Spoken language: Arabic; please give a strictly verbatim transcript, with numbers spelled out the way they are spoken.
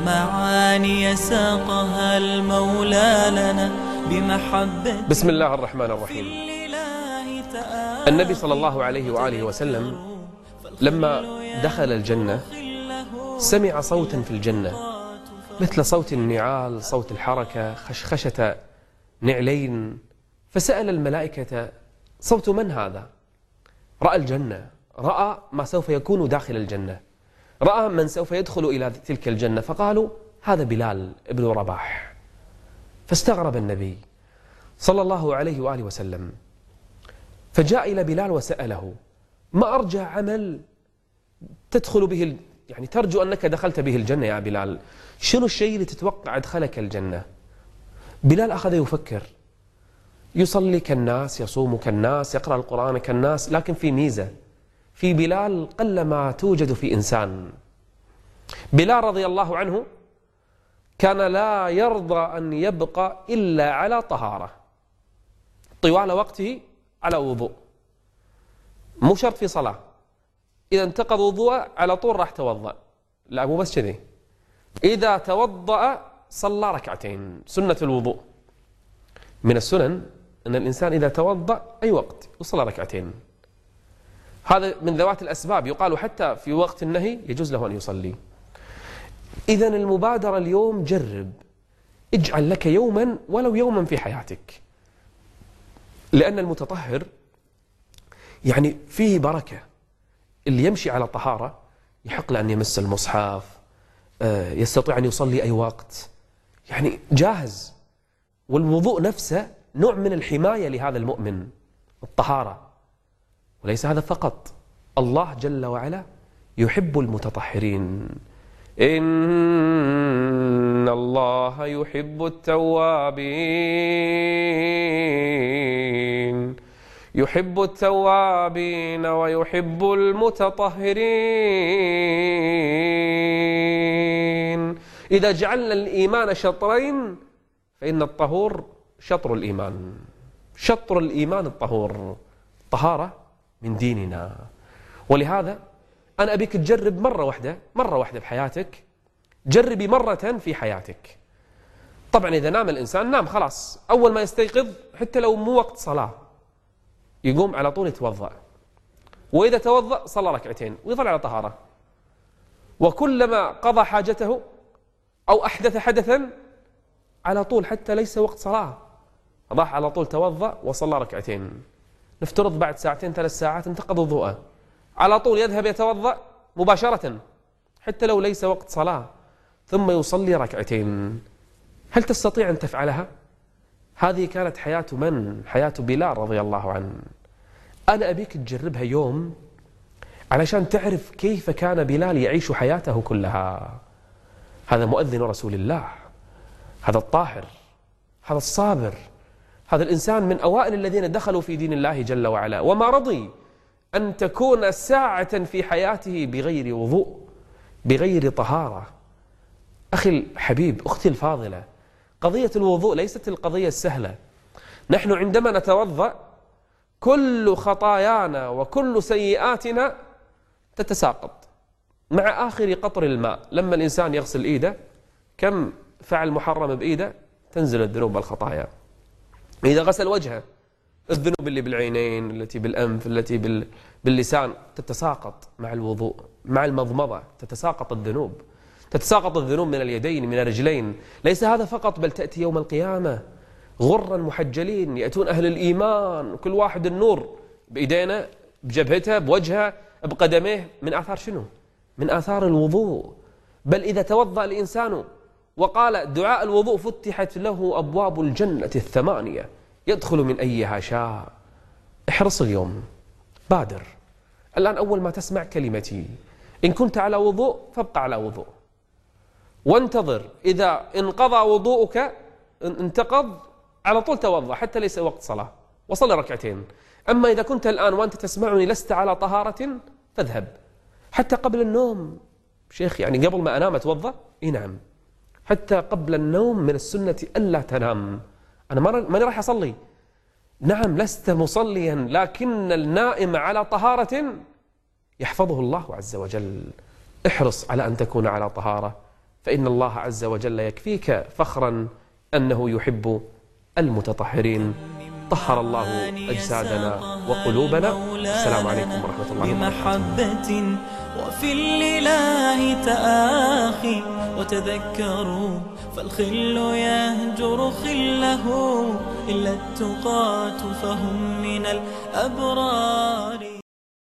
معاني ساقها المولى لنا بمحبة. بسم الله الرحمن الرحيم. النبي صلى الله عليه وآله وسلم لما دخل الجنة سمع صوتا في الجنة مثل صوت النعال، صوت الحركة، خشخشة نعلين، فسأل الملائكة: صوت من هذا؟ رأى الجنة، رأى ما سوف يكون داخل الجنة، رأى من سوف يدخل إلى تلك الجنة، فقالوا: هذا بلال ابن رباح. فاستغرب النبي صلى الله عليه وآله وسلم، فجاء إلى بلال وسأله: ما أرجى عمل تدخل به، يعني ترجو أنك دخلت به الجنة يا بلال؟ شنو الشيء اللي تتوقع أدخلك الجنة؟ بلال أخذ يفكر، يصلي كالناس، يصوم كالناس، يقرأ القرآن كالناس، لكن في ميزة في بلال قلما توجد في إنسان. بلال رضي الله عنه كان لا يرضى أن يبقى إلا على طهارة طوال وقته، على وضوء، مو شرط في صلاة، إذا انتقض وضوءه على طول راح توضأ، لا مو بس كذي، إذا توضأ صلى ركعتين سنة الوضوء. من السنن أن الإنسان إذا توضأ أي وقت يصلى ركعتين، هذا من ذوات الأسباب، يقال حتى في وقت النهي يجوز له أن يصلي. إذا المبادرة اليوم، جرب، اجعل لك يوما ولو يوما في حياتك، لأن المتطهر يعني فيه بركة. اللي يمشي على طهارة يحق له أن يمس المصحف، يستطيع أن يصلي أي وقت، يعني جاهز. والوضوء نفسه نوع من الحماية لهذا المؤمن، الطهارة. وليس هذا فقط، الله جل وعلا يحب المتطهرين. إن الله يحب التوابين يحب التوابين ويحب المتطهرين. إذا جعلنا الإيمان شطرين فإن الطهور شطر الإيمان، شطر الإيمان الطهور، طهارة من ديننا. ولهذا أنا أبيك تجرب مرة واحدة، مرة واحدة بحياتك، جربي مرة في حياتك. طبعا إذا نام الإنسان نام خلاص، أول ما يستيقظ حتى لو مو وقت صلاة يقوم على طول يتوضأ، وإذا توضأ صلى ركعتين ويظل على طهارة، وكلما قضى حاجته أو أحدث حدثا على طول حتى ليس وقت صلاة راح على طول توضأ وصلى ركعتين. نفترض بعد ساعتين ثلاث ساعات انتقض وضوءه، على طول يذهب يتوضأ مباشرة حتى لو ليس وقت صلاة، ثم يصلي ركعتين. هل تستطيع أن تفعلها؟ هذه كانت حياة من؟ حياة بلال رضي الله عنه. أنا أبيك تجربها يوم علشان تعرف كيف كان بلال يعيش حياته كلها. هذا مؤذن رسول الله، هذا الطاهر، هذا الصابر، هذا الإنسان من أوائل الذين دخلوا في دين الله جل وعلا، وما رضي أن تكون ساعة في حياته بغير وضوء، بغير طهارة. أخي الحبيب، أختي الفاضلة، قضية الوضوء ليست القضية السهلة. نحن عندما نتوضأ كل خطايانا وكل سيئاتنا تتساقط مع آخر قطر الماء. لما الإنسان يغسل إيده كم فعل محرم بإيده تنزل الذنوب والخطايا. إذا غسل وجهه الذنوب اللي بالعينين، التي بالأنف، التي باللسان تتساقط مع الوضوء. مع المضمضة تتساقط الذنوب، تتساقط الذنوب من اليدين، من الرجلين. ليس هذا فقط، بل تأتي يوم القيامة غرا محجلين، يأتون أهل الإيمان كل واحد النور بإيدينا، بجبهته، بوجهه، بقدميه، من آثار شنو؟ من آثار الوضوء. بل إذا توضأ الإنسان وقال دعاء الوضوء فتحت له أبواب الجنة الثمانية يدخل من أيها شاء. احرص اليوم، بادر الآن أول ما تسمع كلمتي، إن كنت على وضوء فابقى على وضوء، وانتظر إذا انقضى وضوءك انتقض على طول توضأ حتى ليس وقت صلاة وصل ركعتين. أما إذا كنت الآن وأنت تسمعني لست على طهارة فاذهب حتى قبل النوم. شيخ يعني قبل ما أنام أتوضأ؟ إيه نعم، حتى قبل النوم من السنة ألا تنام. أنا ماني راح أصلي، نعم لست مصليا، لكن النائم على طهارة يحفظه الله عز وجل. احرص على أن تكون على طهارة، فإن الله عز وجل يكفيك فخرا أنه يحب المتطهرين. طهر الله أجسادنا وقلوبنا. السلام عليكم ورحمة الله بمحبة وفي الإله تآخي وتذكروا فالخل يهجر خله إلا التقاة فهم من الأبرار.